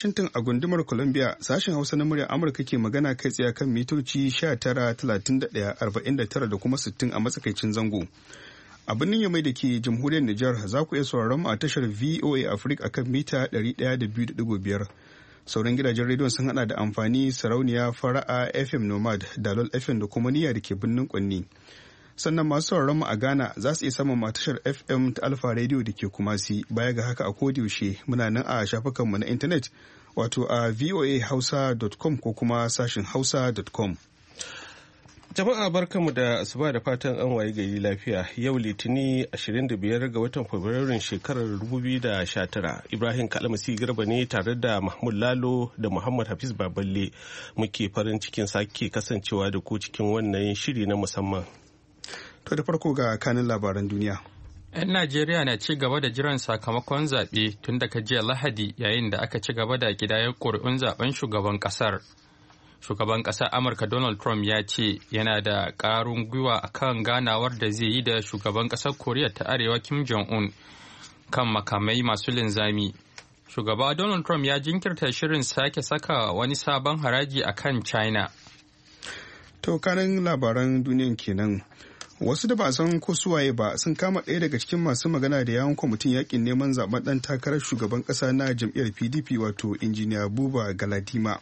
Washington a gundumar Columbia sashen Hausa na muryar Amurka ke magana kai tsaye kan mitoci 19,31,49 da kuma 60 a matsakaicin zango. A birnin Yamai da ke jamhuriyar Nijar za ku iya sauraron mu a tashar VOA Africa akan mita 102.5. Sauran gidajen rediyon sun hada da amfani sarauniya fara'a FM Nomad, Dalol FM da kuma niyya da ke birnin Kwanni. Sannan masu sauraron mu a Ghana za su iya samun matashar FM ta Alfa Radio da ke Kumasi. Baya ga haka a kodiyaushe muna nan a shafukanmu na intanet wato a voahausa.com ko kuma sashin hausa.com. Jama'a barkanmu da asuba da fatan an waye gari lafiya. Yau Litini 25 ga watan Fabrairun shekarar 2019. Ibrahim Kalmasi Garba ne tare da Mahmud Lalo da Muhammad Hafiz Baballe muke farin cikin sake kasancewa da ku cikin wannan shiri na musamman. To da farko ga kanin labaran duniya. 'Yan Najeriya na ci gaba da jiran sakamakon zaɓe tun daga jiya Lahadi yayin da aka ci gaba da ƙidayar ƙuri'un zaben shugaban ƙasar. Shugaban ƙasar Amurka Donald Trump ya ce yana da ƙarin gwiwa a kan ganawar da zai yi da shugaban ƙasar Koriya ta Arewa Kim Jong-un kan makamai masu linzami. Shugaba Donald Trump ya jinkirta shirin sake saka wani sabon haraji a kan China. To kanin labaran duniyan kenan. Wasu da ba san ko suwaye ba sun kama ɗaya daga cikin masu magana da yawon kwamitin yakin neman zaben ɗan takarar shugaban ƙasa na jam'iyyar PDP wato injiniya Buba Galadima.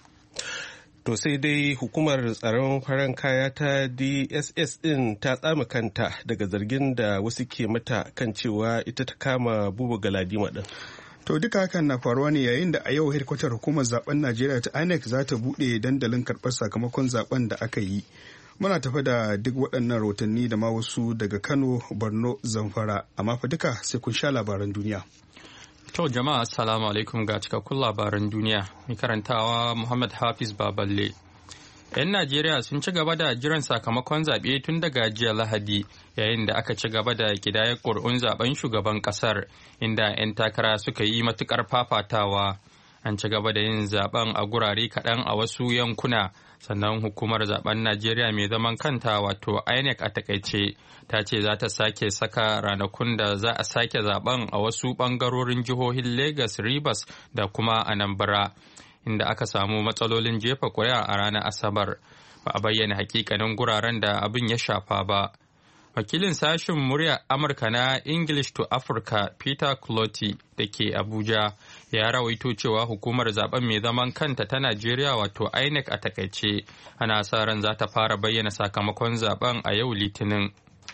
To sai dai hukumar tsaron farin kaya ta DSS ɗin ta tsama kanta daga zargin da wasu ke mata kan cewa ita ta kama Buba Galadima ɗin. To duka hakan na faruwa ne yayin da a yau hedkwatar hukumar zaben Najeriya ta INEC za ta buɗe dandalin karɓar sakamakon zaben da aka yi. Muna tafa da duk waɗannan rahotanni da ma wasu daga Kano, Borno, Zamfara, amma fa duka sai kun sha labaran duniya. To jama'a assalamu alaikum ga cikakkun labaran duniya. Mai karantawa Muhammad Hafiz Baballe. 'Yan Najeriya sun ci gaba da jiran sakamakon zaɓe tun daga jiya Lahadi yayin da aka ci gaba da kidayar ƙuri'un zaben shugaban ƙasar inda 'yan takara suka yi matuƙar fafatawa. An ci gaba da yin zaben a gurare kaɗan a wasu yankuna. Sannan hukumar zaben Najeriya mai zaman kanta wato INEC a takaice ta ce za ta sake saka ranakun da za a sake zaben a wasu bangarorin jihohin Lagos, Rivers da kuma Anambra inda aka samu matsalolin jefa ƙuri'a a ranar Asabar. Ba a bayyana hakikanin guraren da abin ya shafa ba. Wakilin sashen muryar Amurka na English to Africa Peter Clotty da ke Abuja ya rawaito cewa hukumar zaben mai zaman kanta ta Najeriya wato INEC a takaice ana sa ran za ta fara bayyana sakamakon zaben a yau Litinin.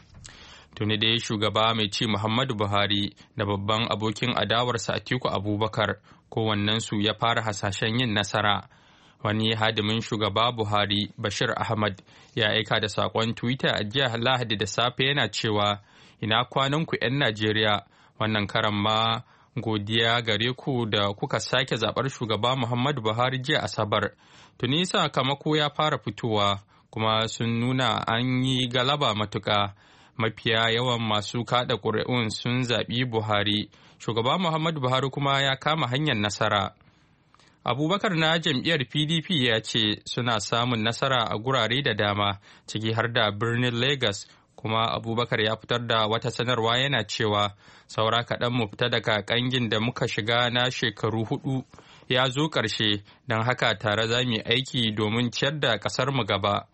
Tuni dai shugaba mai ci Muhammadu Buhari da babban abokin adawarsa Atiku Abubakar kowannensu ya fara hasashen yin nasara. Wani hadimin shugaba Buhari, Bashir Ahmad, ya aika da saƙon Twitter a jiya Lahadi da safe yana cewa, "Ina kwananku 'yan Najeriya, wannan karan ma godiya gare ku da kuka sake zaɓar shugaba Muhammadu Buhari jiya Asabar. Tuni sakamako ya fara fitowa, kuma sun nuna an yi galaba matuƙa. Mafiya yawan masu kaɗa ƙuri'un sun zaɓi Buhari. Shugaba Muhammadu Buhari kuma ya kama hanyar nasara." Abubakar na jam'iyyar PDP ya ce suna samun nasara a gurare da dama ciki har da birnin Lagos, kuma Abubakar ya fitar da wata sanarwa yana cewa saura kaɗan mu fita daga ƙangin da muka shiga na shekaru 4 ya zo ƙarshe, don haka tare za mu yi aiki domin ciyar da ƙasar mu gaba.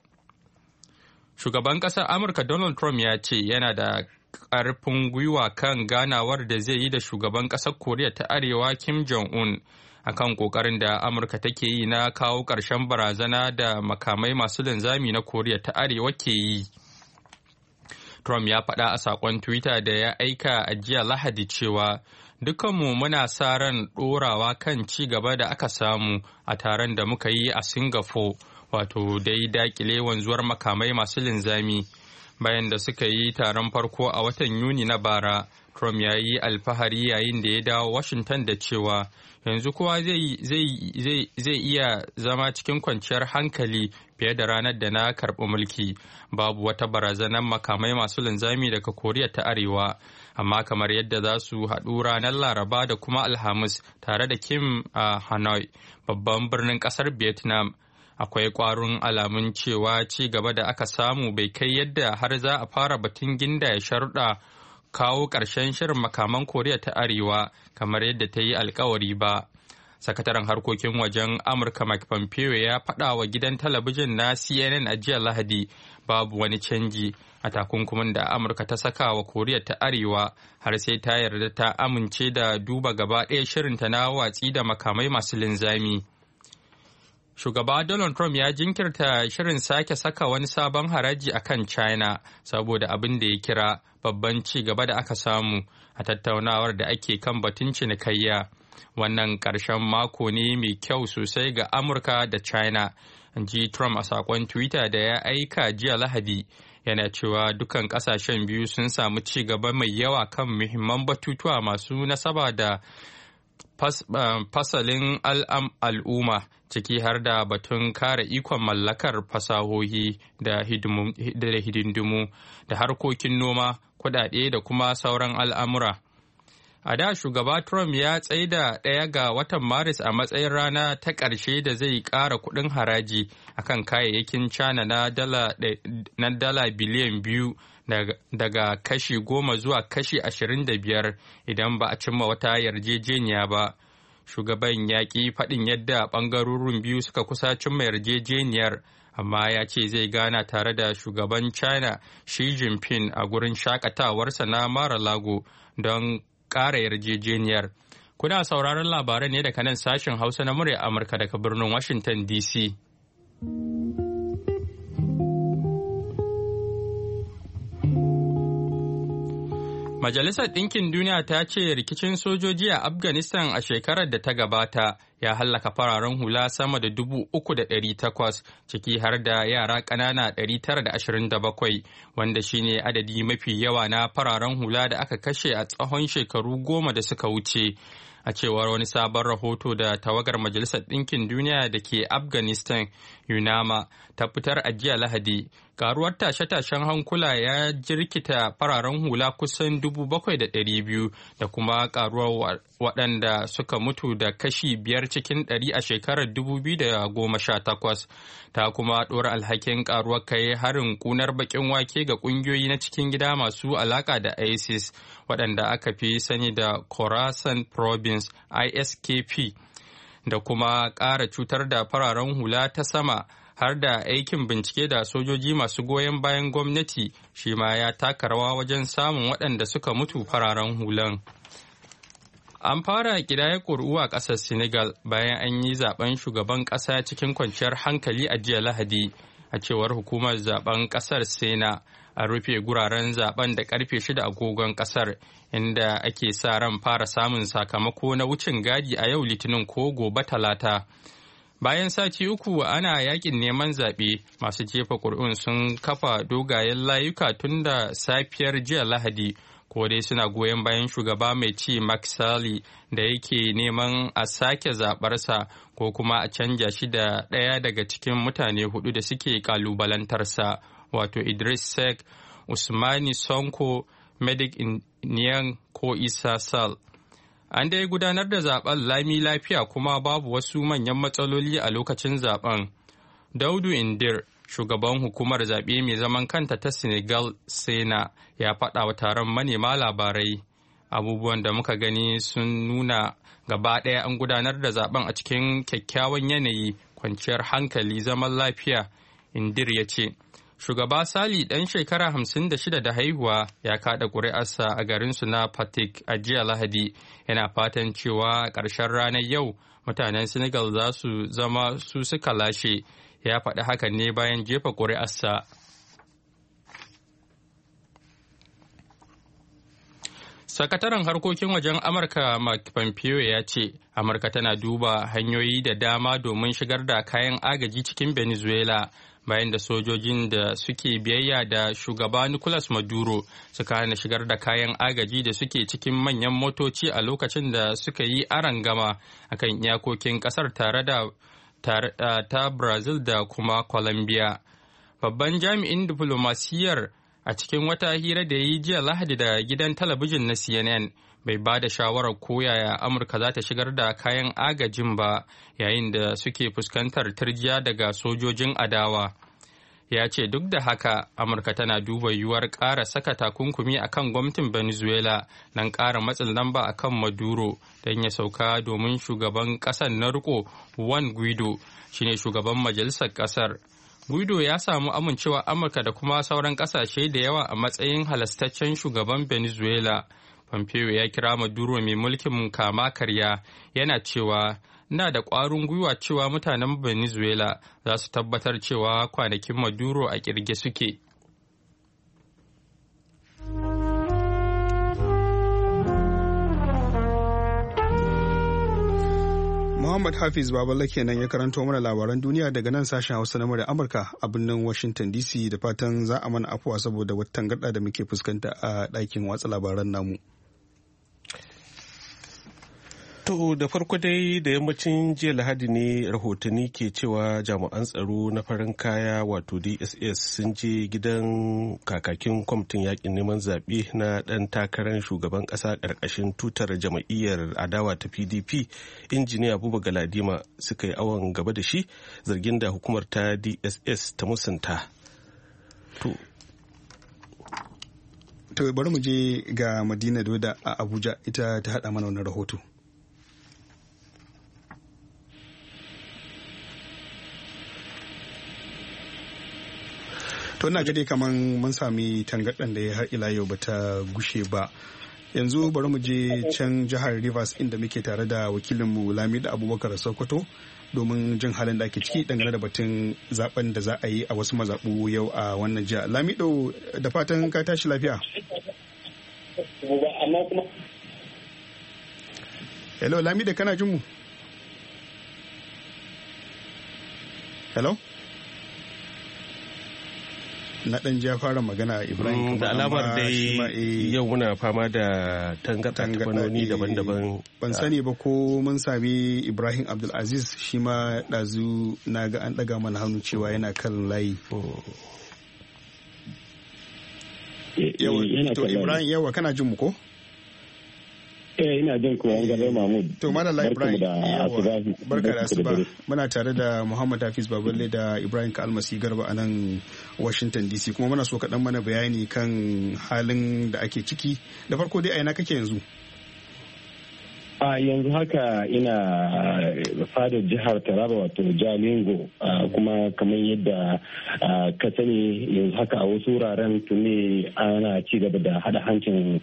Shugaban ƙasar Amurka Donald Trump ya ce yana da ƙarfin gwiwa kan ganawar da zai yi da shugaban ƙasar Koriya ta Arewa Kim Jong-un akan kokarin da Amurka take yi na kawo ƙarshen barazana da makamai masu linzami na Koriya ta Arewa ke yi. Trump ya faɗa a saƙon Twitter da ya aika a jiya Lahadi cewa dukkanmu muna sa ran ɗorawa kan ci gaba da aka samu a taron da muka yi a Singapore, wato dai dakile wanzuwar makamai masu linzami. Bayan da suka yi taron farko a watan Yuni na bara, Trump ya yi alfahari yayin da ya dawo Washington da cewa yanzu kowa zai iya zama cikin kwanciyar hankali fiye da ranar da na karɓi mulki. Babu wata barazanar makamai masu linzami daga Koriya ta Arewa, amma kamar yadda za su haɗu ranar Laraba da kuma Alhamis tare da Kim a Hanoi, babban birnin ƙasar Vietnam. Akwai ƙwarin alamun cewa ci gaba da aka samu bai kai yadda har za a fara batun gindaya sharuɗa kawo ƙarshen shirin makaman Koriya ta Arewa kamar yadda ta yi alkawari ba. Sakataren harkokin wajen Amurka Mike Pompeo ya faɗa wa gidan talabijin na CNN a jiya Lahadi babu wani canji a takunkumin da Amurka ta saka wa Koriya ta Arewa har sai ta yarda ta amince da duba gaba ɗaya shirinta na watsi da makamai masu linzami. Shugaba Donald Trump ya jinkirta shirin sake saka wani sabon haraji a kan China saboda abin da ya kira babban ci gaba da aka samu a tattaunawar da ake kan batun cinikayya. Wannan ƙarshen mako ne mai kyau sosai ga Amurka da China, ji Trump a saƙon Twitter da ya aika jiya Lahadi. Yana cewa dukan ƙasashen biyu sun samu ci gaba mai yawa kan muhimman batutuwa masu nasaba da fasalin al'umma, ciki har da batun kare ikon mallakar fasahohi da hidindimu da harkokin noma, kuɗaɗe da kuma sauran al'amura. A da shugaba Trump ya tsaida 1 ga watan Maris a matsayin rana ta ƙarshe da zai ƙara kuɗin haraji akan kayayyakin China na dala biliyan 2 daga kashi 10 zuwa kashi 25 idan ba a cimma wata yarjejeniya ba. Shugaban ya ƙi faɗin yadda ɓangarorin biyu suka kusa cimma yarjejeniyar, amma ya ce zai gana tare da shugaban China Xi Jinping a gurin shakatawarsa na Mar-a-Lago don ƙara yarjejeniyar. Kuna sauraron labaran ne daga nan sashen Hausa na murya Amurka daga birnin Washington DC. Majalisar Ɗinkin Duniya ta ce rikicin sojoji a Afghanistan a shekarar da ta gabata ya hallaka fararen hula sama da 3,800 ciki har da yara ƙanana 927 wanda shine adadi mafi yawa na fararen hula da aka kashe a tsawon shekaru 10 da suka wuce. A cewar wani sabon rahoto da tawagar Majalisar Ɗinkin Duniya da ke Afghanistan UNAMA ta fitar a jiya Lahadi, karuwar tashe-tashen hankula ya jirkita fararen hula kusan 7,200 da kuma karuwar waɗanda suka mutu da kashi 5 cikin 100 a shekarar 2018. Ta kuma ɗora alhakin karuwar kai harin ƙunar baƙin wake ga ƙungiyoyi na cikin gida masu alaƙa da ISIS waɗanda aka fi sani da Khorasan Province ISKP da kuma ƙara cutar da fararen hula ta sama har da aikin bincike da sojoji masu goyon bayan gwamnati shi ma ya taka rawa wajen samun waɗanda suka mutu fararen hulan. An fara ƙidaya ƙuri'u a ƙasar Senegal bayan an yi zaben shugaban ƙasa cikin kwanciyar hankali a jiya Lahadi, a cewar hukumar zaben ƙasar Sena. A rufe guraren zaben da karfe 6 agogon ƙasar, inda ake sa ran fara samun sakamako na wucin gadi a yau Litinin ko gobe Talata. Bayan sati uku ana yakin neman zaɓe, masu jefa ƙuri'un sun kafa dogayen layuka tun da safiyar jiya Lahadi, ko dai suna goyon bayan shugaba mai ci Macky Sall da yake neman a sake zaɓarsa ko kuma a canja shi da ɗaya daga cikin mutane 4 da suke ƙalubalantarsa, wato Idris Seck, Usmani Sonko, Medic Niang ko Isa Sall. An dai gudanar da zaben lami lafiya kuma babu wasu manyan matsaloli a lokacin zaben. Daudu Indir, shugaban hukumar zaɓe mai zaman kanta ta Senegal Sena, ya faɗa wa taron manema labarai. Abubuwan da muka gani sun nuna gaba ɗaya an gudanar da zaben a cikin kyakkyawan yanayi, kwanciyar hankali, zaman lafiya, Indir ya ce. Shugaba Sali ɗan shekara 56 da haihuwa ya kaɗa ƙuri'arsa a garinsu na Patik a jiya Lahadi, yana fatan cewa a ƙarshen ranar yau mutanen Senegal za su zama su suka lashe. Ya faɗi hakan ne bayan jefa ƙuri'arsa. Sakataren harkokin wajen Amurka Mike Pompeo ya ce Amurka tana duba hanyoyi da dama domin shigar da kayan agaji cikin Venezuela bayan da sojojin da suke biyayya da shugaba Nicolas Maduro suka hana shigar da kayan agaji da suke cikin manyan motoci a lokacin da suka yi arangama akan iyakokin kasar tare da ta Brazil da kuma Colombia. Babban jami'in diflomasiyyar a cikin wata hira da ya yi jiya Lahadi da gidan talabijin na CNN bai ba da shawarar koyaya Amurka za ta shigar da kayan agajin ba yayin da suke fuskantar turjiya daga sojojin adawa. ya ce duk da haka Amurka tana duba yiwuwar ƙara saka takunkumi a kan gwamnatin Venezuela don ƙara matsin lamba a kan Maduro don ya sauka domin shugaban ƙasar na riko Juan Guaido shine shugaban majalisar ƙasar. Guaido ya samu amincewa Amurka da kuma sauran ƙasashe da yawa a matsayin halastaccen shugaban Venezuela. Pompeo ya kira Maduro mai mulkin kama karya yana cewa na da ƙwarin gwiwa cewa mutanen Venezuela za su tabbatar cewa kwanakin Maduro a ƙirge suke. Muhammad Hafiz Baballa kenan ya karanto mana labaran duniya daga nan sashen Hausa na murya Amurka a birnin Washington DC, da fatan za a mana afuwa saboda wata tangarɗa da muke fuskanta a ɗakin watsa labaran namu. To da farko dai da yammacin jiya Lahadi ne rahotanni ke cewa jami'an tsaro na farin kaya wato DSS sun je gidan kakakin kwamitin yakin neman zaɓe na ɗan takarar shugaban ƙasa ƙarƙashin tutar jama'iyyar adawa ta PDP injiniya Buba Galadima suka yi awon gaba da shi, zargin da hukumar ta DSS ta musanta. To bari mu je ga Madina Doda a Abuja, ita ta haɗa mana wannan rahoto. To ina gade kaman mun sami tangarɗan da ya har ila yau bata gushe ba. Yanzu bari mu je can jihar Rivers inda muke tare da wakilinmu Lamido Abubakar Sokoto domin jin halin da ake ciki dangane da batun zaben da za a yi a wasu mazaɓu yau a wannan jiha. Lamido, da fatan ka tashi lafiya. Hello Lamido, kana jin mu? Hello? Na ɗan ja fara magana Ibrahim da alamar dai yau muna fama da tangaɗa daban-daban. Ban sani ba ko mun sami Ibrahim Abdulaziz, shi ma ɗazu na ga an ɗaga mana hannu cewa yana kan layi. To Ibrahim, yawa kana jin mu ko? Ina jin ku an gaba Mahmud. To madalla Ibrahim, barka da asuba. Muna tare da Muhammad Hafiz Baballe da Ibrahim Kalmasi Garba a nan Washington DC, kuma muna so kaɗan mana bayani kan halin da ake ciki. Da farko dai a ina kake yanzu? A yanzu haka ina fadar jihar Taraba wato Jalingo, kuma kamar yadda ka sani yanzu haka a wasu wuraren tuni ana ci gaba da hada hancin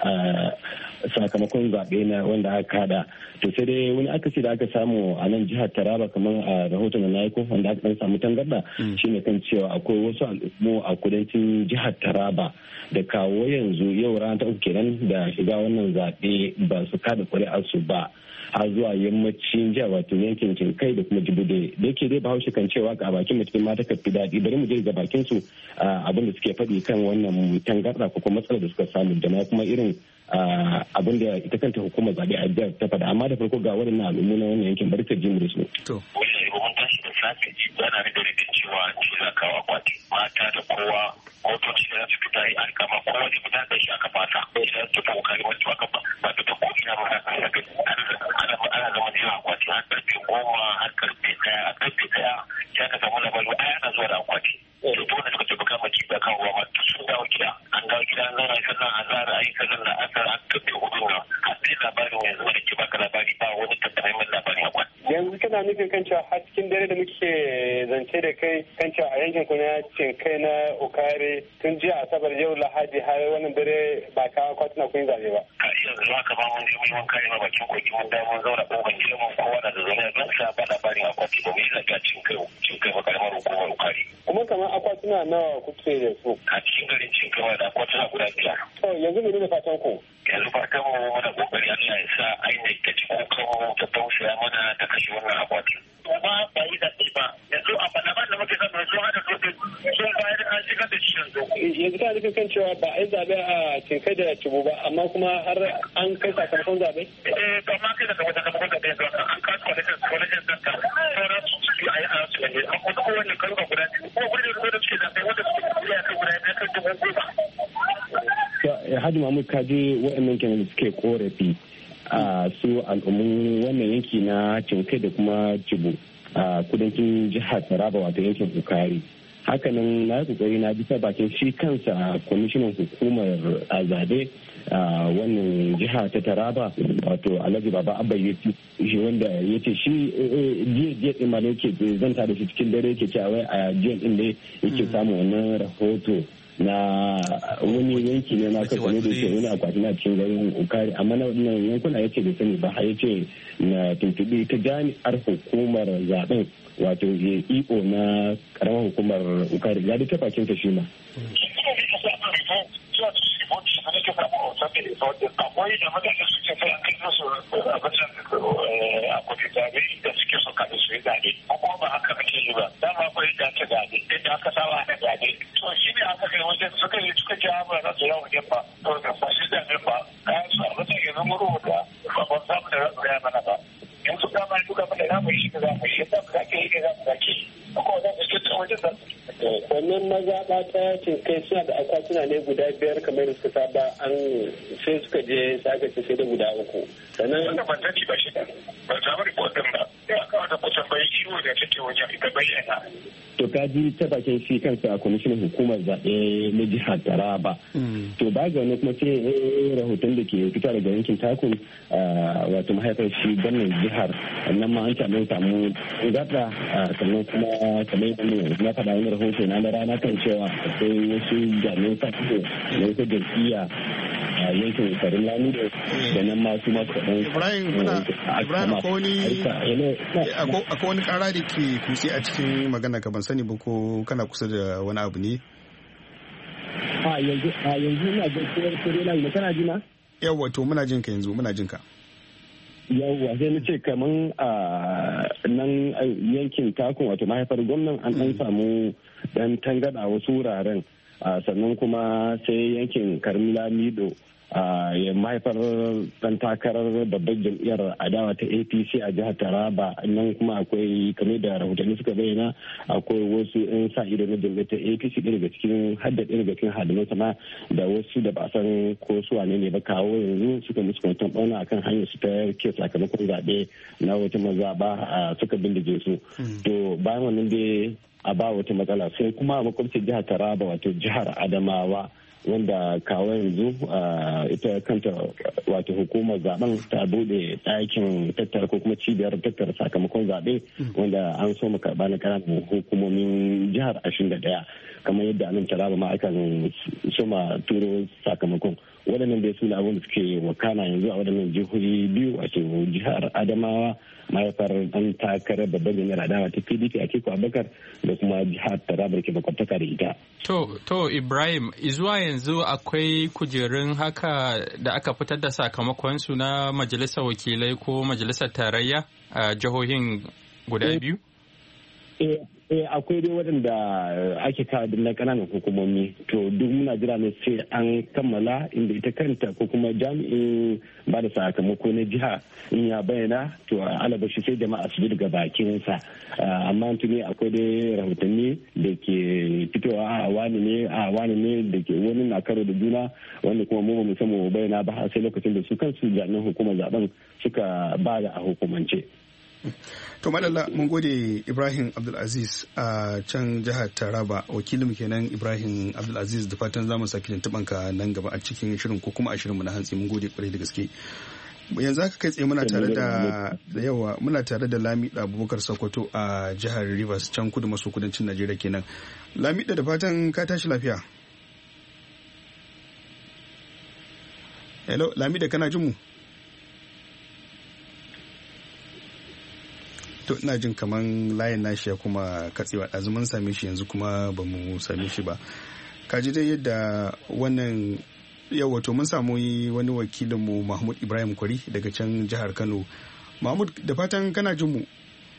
sakamakon zaɓe na wanda aka hada. To sai dai wani akasi da aka samu a nan jihar Taraba kamar a rahoton na Naiko wanda aka dan samu tangarda shine kan cewa akwai wasu al'ummu a kudancin jihar Taraba da kawo yanzu yau rana ta uku kenan da shiga wannan zaɓe ba su kada ƙuri'ar su ba har zuwa yammacin jiya wato yankin Cinkai da kuma Jibude. Da yake dai Bahaushe kan cewa ga bakin mutum mata ka fi daɗi, bari mu je ga bakin su abin da suke faɗi kan wannan tangarda ko kuma matsalar da suka samu da ma kuma irin abin da ita kanta hukumar zaɓe a jihar ta faɗa. Amma da farko ga waɗannan al'ummu na wannan yankin bari ta ji mu da su. To. Mun tashi da safe ana da rikin cewa an ce za kawo akwati mata da kowa motoci da su fita yi alkama kowa da fita da shi aka fata. Idan su ta kokari wacce aka ba ta ko ina ba ana zama jiran akwati har karfe 10 har karfe 1 a karfe 1 ya ka samu labarin ana zuwa da akwati. To dole suka ce baka maki da kan ruwa mata sun dawo gida an dawo gida an zauna sannan a zara ayi sannan da asar an karfe 4 na har sai labarin yanzu da ke baka labari ba wani tattaramin labarin akwati. Yanzu kana nufin kan cewa har cikin dare da muke zance da kai kan cewa a yankin ku na Cinkai na Okare tun jiya Asabar yau Lahadi har wannan dare ba ka akwatuna kun zabe ba. Ka yanzu haka ba mun je mun wanka ne bakin koki mun dawo mun zauna kokan gidan mun kowa da zaune don sa ba labarin akwati ba mu yi zaga Cinkai ba karamar hukumar Okare. Kuma kamar akwatuna nawa kuke da su? A cikin garin Cinkai da akwatuna guda 5. To yanzu mene ne fatan ku? Yanzu fatan mu muna kokari Allah ya sa ainihin ta ci kokan mu ta tausaya mana ta kashe wannan akwati. Ba ba yi zaɓe ba yanzu a balaban da muke zama sun hada sun bayar an shigar da shi yanzu. Yanzu kana nufin kan cewa ba a yi zaɓe a Cinkai da Cibo ba amma kuma har an kai sakamakon zaɓe? Ba ma kai da sakamakon zaɓe yanzu an kawo kwalitin zanta sauran su a yi a su yanzu an kuma kowane karuka guda biyu kuma gudu da suke zaɓe wanda suke kuɗi a kan guda biyu kan 10,000. Hadi Mahmud kaji waɗannan kenan da suke korafi a su al'ummun wannan yanki na Cinkai da kuma Cibo a kudancin jihar Taraba wato yankin Ukari. hakanan na kokari na bisa bakin shi kansa kwamishinan hukumar zabe wannan jiha ta Taraba wato Alhaji Baba Abba Yeti wanda ya ce shi jiya din ma ne yake zanta da shi cikin dare yake cewa wai a jiya din ne yake samun wannan rahoto na wani yanki ne na kasa ne da ke wani akwati na cikin garin Ukari amma na wannan yankuna ya ce da sani ba har ya ce na tuntuɓi ta jami'ar hukumar zaben wato iko na karamar hukumar Ukari ya ta bakin ta shi ma. akwai da mutane suke sai an kai musu abin akwai zabe da suke so kada su yi zabe ko kuma ba haka kake yi ba dama akwai da ake zabe inda aka saba da zabe to shi ne aka kai wajen suka ci ba za su yawo ba to da ba shi zabe ba kayan su a matsayin yanzu mu rubuta ba ba samu da rasu ya mana ba yanzu dama duka mana za mu yi da za mu yi yadda mu zake yi da za mu zake ko za mu yi ta wajen da wannan mazaɓa ta cinkai suna da akwatuna ne guda 5 kamar da suka saba an sai suka je saka ce sai da guda 3 sannan wannan ban sani ba shi ba samu rikotin ba sai aka wata kusan bai ciwo da take wajen ita bayyana to ka ji ta bakin shi kansa a kwamishinan hukumar zaɓe na jihar Taraba to ba ga wani kuma sai rahoton da ke fita daga yankin takun wato mahaifar shi gwamnan jihar nan ma an samu gata sannan kuma kamar yadda na faɗa wani rahoto na rana kan cewa akwai wasu jami'an tafiyo na wata jam'iyya a yankin Karin Lamido da nan masu masu kaɗan. Ibrahim akwai wani ƙara da ke kutse a cikin magana ka ban sani ba ko kana kusa da wani abu ne? Yanzu ina ga kore layi kana ji na? Yawwa to muna jin ka yanzu muna jin ka. Yawwa sai na ce kaman a nan yankin takun wato mahaifar gwamnan an ɗan samu dan tangada wasu wuraren sannan kuma sai yankin Karin Lamido ya mahaifar dan takarar babbar jam'iyyar adawa ta APC a jihar Taraba nan kuma akwai kamar da rahotanni suka bayyana akwai wasu 'yan sa ido na jam'iyyar ta APC daga cikin hadiman sama da wasu da ba san ko su wane ne ba kawo yanzu suka musu kwanton bauna akan hanyar su ta ke sakamakon zaɓe na wata mazaɓa suka bindige su to bayan wannan dai a ba wata matsala sai kuma makwabcin jihar Taraba wato jihar Adamawa wanda kawo yanzu ita kanta wato hukumar zaben ta bude ɗakin tattara ko kuma cibiyar tattara sakamakon zaɓe wanda an so karɓa na ƙananan hukumomin jihar 21 kamar yadda nan Taraba ma akan soma turo sakamakon waɗannan dai su ne abin da suke wakana yanzu a waɗannan jihohi biyu wato jihar Adamawa mahaifar an takarar babban jami'ar adawa ta PDP a Atiku Abubakar da kuma jihar Taraba da ke makwabtaka da ita. To Ibrahim, zuwa yanzu akwai kujerun haka da aka fitar da sakamakon su na majalisar wakilai ko majalisar tarayya a jihohin guda biyu? Akwai dai waɗanda ake kawo na ƙananan hukumomi to duk muna jira ne sai an kammala inda ita kanta ko kuma jami'in ba da sakamako na jiha in ya bayyana to alabashi sai jama'a su daga bakinsa amma tuni akwai dai rahotanni da ke fitowa a wani ne da ke wani na karo da juna wanda kuma mu ba mu samu bayyana ba sai lokacin da su kansu jami'an hukumar zaben suka ba da a hukumance. To madalla mun gode Ibrahim Abdulaziz a can jihar Taraba wakilin kenan Ibrahim Abdulaziz da fatan zamu saki tuntuban ka nan gaba a cikin shirin ko kuma a shirin mu na hantsi mun gode kwarai da gaske. Yanzu haka kai tsaye muna tare da Lamida Abubakar Sokoto a jihar Rivers can kudu maso kudancin Najeriya kenan. Lamida da fatan ka tashi lafiya. Hello Lamida kana jin mu? To ina jin kaman layin nashi ya kuma katsewa ɗazu mun same shi yanzu kuma ba mu same shi ba. Kaji dai yadda wannan yau wato mun samu wani wakilinmu Mahmud Ibrahim Kwari daga can jihar Kano. Mahmud da fatan kana jin mu?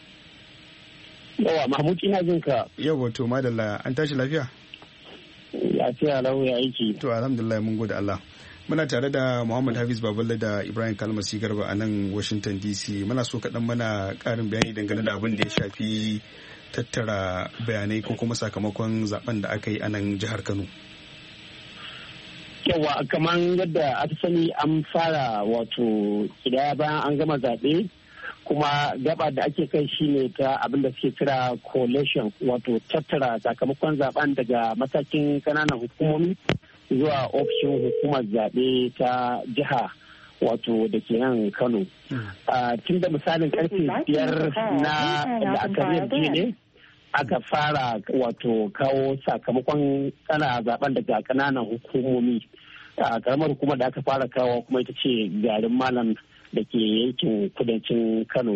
Yawa Mahmud ina jin ka. Yau wato madalla an tashi lafiya? Lafiya lau ya aiki. To alhamdulillah mun gode Allah. Muna tare da Muhammad Hafiz Baballe da Ibrahim Kalmasi Garba a nan Washington DC. Muna so kaɗan mana ƙarin bayani dangane da abin da ya shafi tattara bayanai ko kuma sakamakon zaben da aka yi a nan jihar Kano. Yawa kamar yadda aka sani an fara wato kidaya bayan an gama zaɓe kuma gaba da ake kai shine ta abin da suke kira collation, wato tattara sakamakon zaben daga matakin kananan hukumomi zuwa ofishin hukumar zaɓe ta jiha wato da ke nan Kano. Tun da misalin karfe 5 na la'asariyar jiya ne aka fara wato kawo sakamakon zaben daga kananan hukumomi. Karamar hukumar da aka fara kawo kuma ita ce garin Malam da ke yankin kudancin Kano.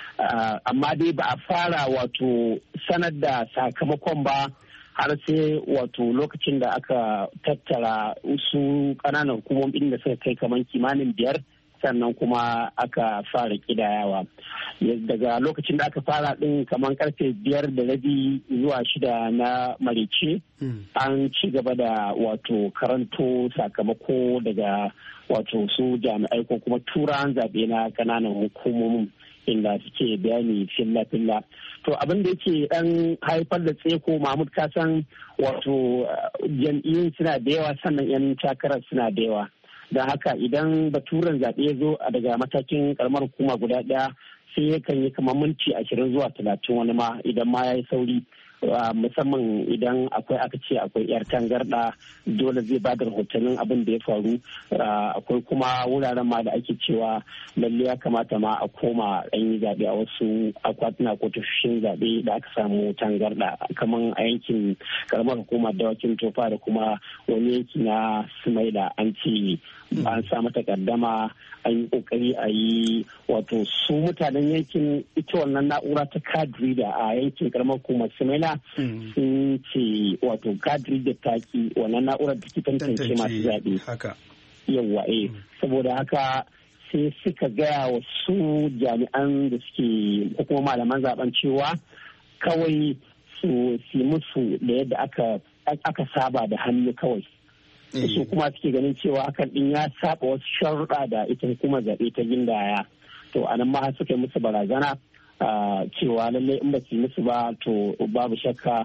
Amma dai ba a fara wato sanar da sakamakon ba har sai wato lokacin da aka tattara su ƙananan hukumomin da suka kai kamar kimanin 5 sannan kuma aka fara kidayawa. Daga lokacin da aka fara din kamar karfe 5:30 zuwa 6 na maraice an ci gaba da wato karanto sakamako daga wato su jami'ai ko kuma turan zaɓe na ƙananan hukumomin inda suke bayani filla-filla. To abin da yake dan haifar da tseko Mahmud kasan wato jam'iyyun suna da yawa sannan 'yan takarar suna da yawa. Don haka idan baturen zaɓe ya zo daga matakin karamar hukuma guda ɗaya sai yakan yi kamar minti 20 zuwa 30 wani ma idan ma ya yi sauri. Musamman idan aka ce akwai yar tangarda dole zai ba da rahotannin abin da ya faru. Akwai kuma wuraren ma da ake cewa lalle ya kamata ma a koma an yi zaɓe a wasu akwatuna ko tashoshin zaɓe da aka samu tangarda kamar a yankin karamar hukumar dawakin tofa da kuma wani yanki na Sumaila an ce an samu takaddama an yi kokari a yi wato su mutanen yankin ita wannan na'ura ta kadri da a yankin karamar hukumar Sumaila sun ce wato kadri da taki wannan na'urar da ke tantance masu zaɓe. Yawwa saboda haka sai suka gaya wa su jami'an da suke ko kuma malaman zaben cewa kawai su musu da yadda aka saba da hannu kawai. Su kuma suke ganin cewa hakan din ya saba wasu sharuɗa da ita hukumar zaɓe ta gindaya. To anan ma suka yi musu barazana cewa lallai in ba su yi musu ba to babu shakka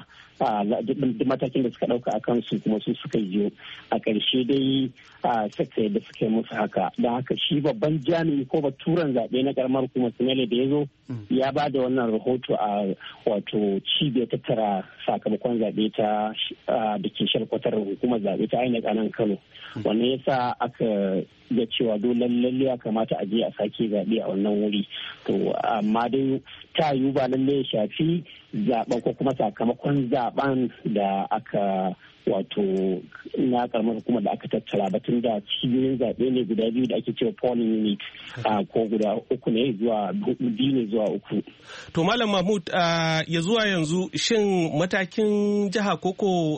matakin da suka ɗauka a kansu kuma su suka yi a ƙarshe dai suka yadda suka yi musu haka. Don haka shi babban jami'i ko baturen zaɓe na ƙaramar hukumar Sinele da ya zo ya ba da wannan rahoto a wato cibiyar tattara sakamakon zaɓe ta da ke sharkwatar hukumar zaɓe ta INEC a nan Kano. Wannan yasa aka ga cewa dole lalle ya kamata a je a sake zaɓe a wannan wuri. To amma dai ta yiwu ba lalle ya shafi zaɓen ko kuma sakamakon zaɓen da aka wato na karamar hukumar da aka tattara batun da cibiyoyin zaɓe ne guda biyu da ake cewa polling unit ko guda 3 ne zuwa 2 ne zuwa 3. To Malam Mahmud ya zuwa yanzu shin matakin jiha koko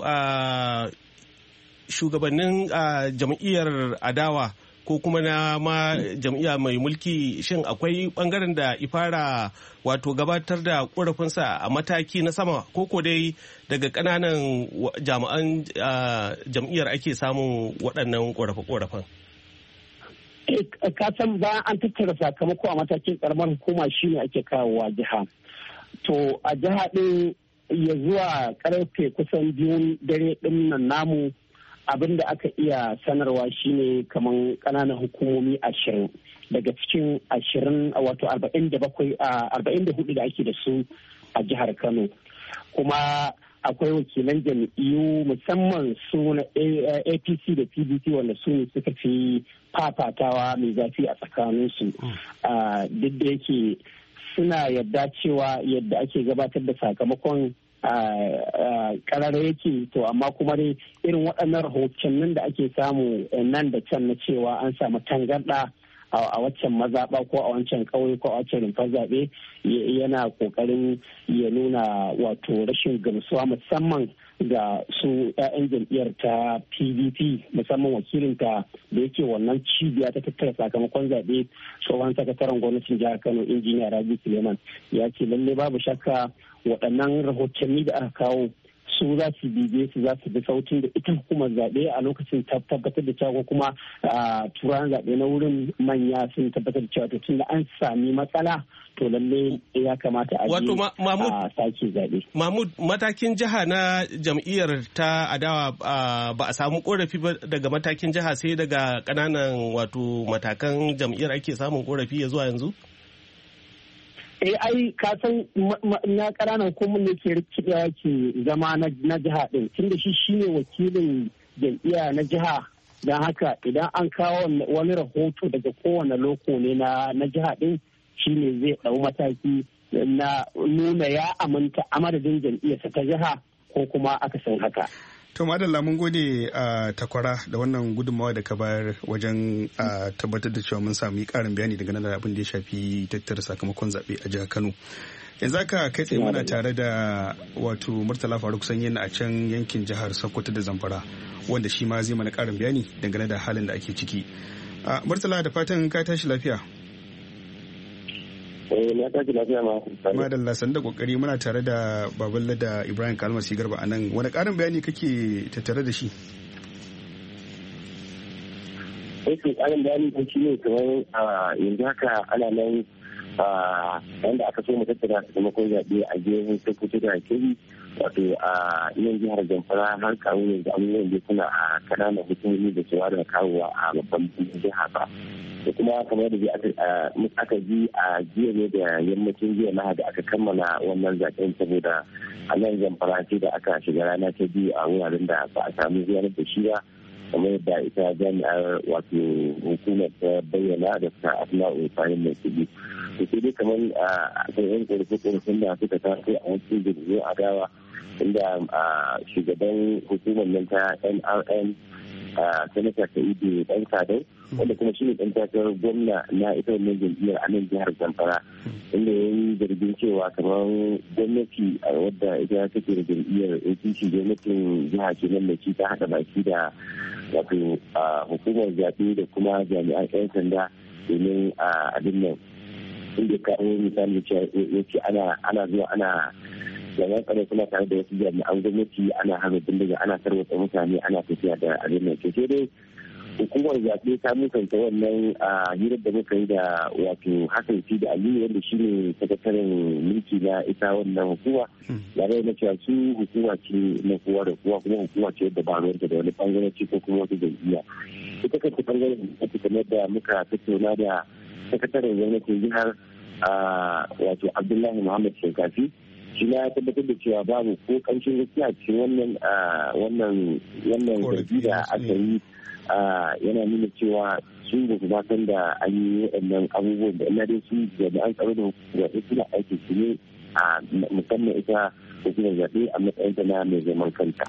shugabannin jam'iyyar adawa ko kuma na ma jam'iyya mai mulki shin akwai bangaren da ifara wato gabatar da korafinsa a mataki na sama ko dai daga kananan jami'an jam'iyyar ake samun waɗannan korafe-korafen? Ka san bayan an tattara sakamako a matakin karamar hukuma shine ake kawowa jiha. To a jiha ɗin ya zuwa karfe kusan 2 dare ɗin nan namu abin da aka iya sanarwa shine kamar kananan hukumomi 20 daga cikin 20 wato 44 da ake da su a jihar Kano. Kuma akwai wakilan jam'iyyu musamman su na APC da PDP wanda su ne suka fi fafatawa mai zafi a tsakaninsu. Duk da yake suna yadda cewa yadda ake gabatar da sakamakon karara yake to amma kuma dai irin waɗannan rahotannin da ake samu nan da can na cewa an samu tangarɗa a waccan mazaɓa ko a wancan ƙauye ko a waccan rumfar zaɓe yana ƙoƙarin ya nuna wato rashin gamsuwa musamman ga su 'ya'yan jam'iyyar ta PDP musamman wakilinta da yake wannan cibiya ta tattara sakamakon zaɓe tsohon sakataren gwamnatin jihar Kano injiniya Rabi Suleiman ya ce lalle babu shakka waɗannan rahotanni da aka kawo su za su bibiye su za su bi sautin da ita hukumar zaɓe a lokacin tabbatar da cewa kuma turan zaɓe na wurin manya sun tabbatar da cewa tun da an sami matsala to lalle ya kamata a je a sake zaɓe. Mahmud matakin jiha na jam'iyyar ta adawa ba a samu korafi ba daga matakin jiha sai daga ƙananan wato matakan jam'iyyar ake samun korafi ya zuwa yanzu? ai ka san na ƙananan hukumomin ne ke rikidewa ke zama na jiha ɗin, tunda shi shine wakilin jam'iyya na jiha. Don haka idan an kawo wani rahoto daga kowane loko ne na jiha ɗin, shine zai ɗau mataki na nuna ya aminta a madadin jam'iyyarsa ta jiha ko kuma aka san haka. To madalla mun gode a takwara da wannan gudunmawa da ka bayar wajen tabbatar da cewa mun sami karin bayani daga nan da abin da ya shafi tattara sakamakon zaɓe a jihar Kano. Yanzu aka kai tsaye muna tare da wato Murtala Faruk Sanyin a can yankin jihar Sokoto da Zamfara wanda shi ma zai mana karin bayani dangane da halin da ake ciki. Murtala da fatan ka tashi lafiya. Na tashi lafiya ma. Madalla san da kokari muna tare da Baballa da Ibrahim Kalmasi Garba anan. Wani karin bayani kake tattare da shi? Sai karin bayani ko shi ne kamar yanzu haka ana nan wanda aka so mu tattara sakamakon zaɓe a jihohin Sokoto da Kebbi, wato a nan jihar Zamfara har kawo ne da abubuwan da suna a kananan hukumomi da cewa da kawowa a babban jiha ba. Da kuma kamar da aka ji a jiya ne da yammacin jiya Lahadi aka kammala wannan zaɓen, saboda a nan Zamfara ce da aka shiga rana ta biyu a wuraren da ba a samu ziyarar da shi ba, kamar yadda ita jami'ar wato hukumar ta bayyana da ta Asma'u Ibrahim mai kuɗi. Da sai dai kamar a yan ƙorafe-ƙorafen da suka taso a wasu jirgin adawa, inda shugaban hukumar nan ta NRN sanata Sa'idu Dan Sadau, wanda kuma shi ne ɗan takarar gwamna na ita wannan jam'iyyar a nan jihar Zamfara, inda ya yi zargin cewa kamar gwamnati wadda ita take da jam'iyyar APC, gwamnatin jiha kenan da ci ta haɗa baki da wato hukumar zaɓe da kuma jami'an 'yan sanda domin abin nan, inda kawo misali ya ce ana zuwa ana jami'an tsaro suna tare da wasu jami'an gwamnati ana hana bindiga ana tarwatsa mutane ana tafiya da abin nan. Ke dai hukumar zaɓe ta musanta wannan hirar da muka yi da wato Hassan da Aliyu, wanda shi ne sakataren mulki na ita wannan hukuma, ya rai na cewa su hukuma ce na kowa da kowa, kuma hukuma ce wadda ba ruwanta da wani bangaranci ko kuma wata jam'iyya. Ita kanta bangaren da kamar da muka tattauna da sakataren gwamnatin jihar wato Abdullahi Muhammad Shinkafi, shi ya tabbatar da cewa babu ko ƙanshin gaskiya cikin wannan zargi da aka yi. Yana nuna cewa sun ba san da an yi waɗannan abubuwan da ina dai su jami'an tsaro da zaɓe suna aiki su ne a musamman ita hukumar zaɓe a matsayinta na mai zaman kanta.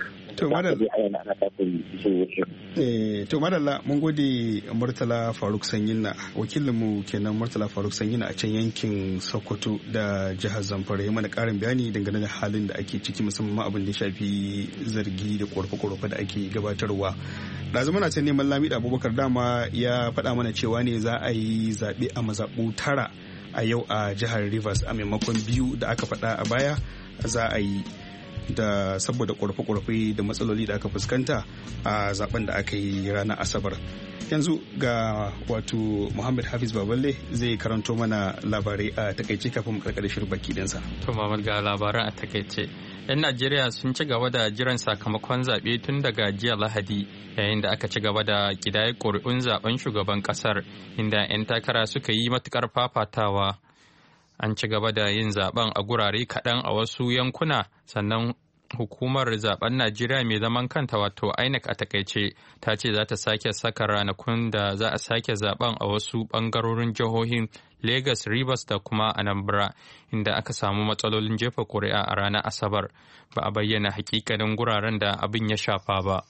To madalla mun gode Murtala Faruk Sanyina, wakilinmu kenan Murtala Faruk Sanyina a can yankin Sokoto da jihar Zamfara, ya mana karin bayani dangane da halin da ake ciki, musamman abin da shafi zargi da korafe-korafe da ake gabatarwa. Da zama na can neman Lamida Abubakar dama ya faɗa mana cewa ne za a yi zaɓe a mazaɓu 9 a yau a jihar Rivers a maimakon 2 da aka faɗa a baya za a yi, da saboda ƙorafe-ƙorafe da matsaloli da aka fuskanta a zaben da aka yi ranar Asabar. Yanzu ga wato Muhammad Hafiz Baballe zai karanto mana labarai a takaice kafin mu karkare shirin baki dinsa. To Muhammad, ga labaran a takaice. 'Yan Najeriya sun ci gaba da jiran sakamakon zaɓe tun daga jiya Lahadi, yayin da aka ci gaba da ƙidayar ƙuri'un zaben shugaban ƙasar, inda 'yan takara suka yi matuƙar fafatawa. An ci gaba da yin zaben a gurare kaɗan a wasu yankuna, sannan hukumar zaben Najeriya mai zaman kanta wato INEC a takaice ta ce za ta sake saka ranakun da za a sake zaben a wasu ɓangarorin jihohin Lagos, Rivers da kuma Anambra, inda aka samu matsalolin jefa ƙuri'a a ranar Asabar. Ba a bayyana hakikanin guraren da abin ya shafa ba.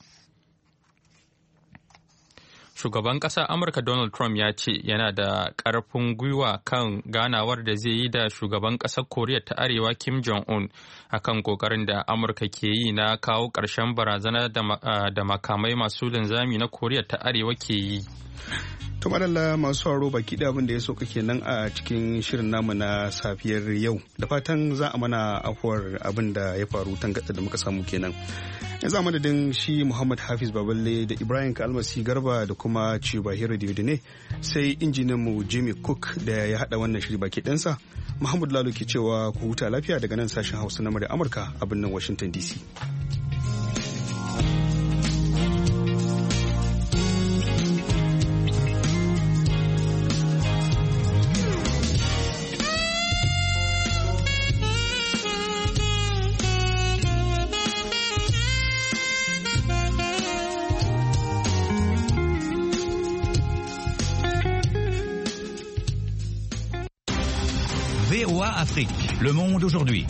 Shugaban ƙasar Amurka Donald Trump ya ce yana da ƙarfin gwiwa kan ganawar da zai yi da shugaban ƙasar Koriya ta Arewa Kim Jong-un akan ƙoƙarin da Amurka ke yi na kawo ƙarshen barazana da makamai masu linzami na Koriya ta Arewa ke yi. To madalla masu sauraro baki da abin da ya so kake nan a cikin shirin namu na safiyar yau, da fatan za a mana afuwar abin da ya faru tangaɗa da muka samu kenan. Yanzu a madadin shi Muhammad Hafiz Baballe da Ibrahim Kalmasi Garba da kuma Chibahiro Diodine, sai injinanmu Jimmy Cook da ya haɗa wannan shiri baki ɗansa, Muhammad Lalo ke cewa ku huta lafiya daga nan sashen Hausa na murya Amurka a birnin Washington DC. VOA Afrique. Le monde aujourd'hui.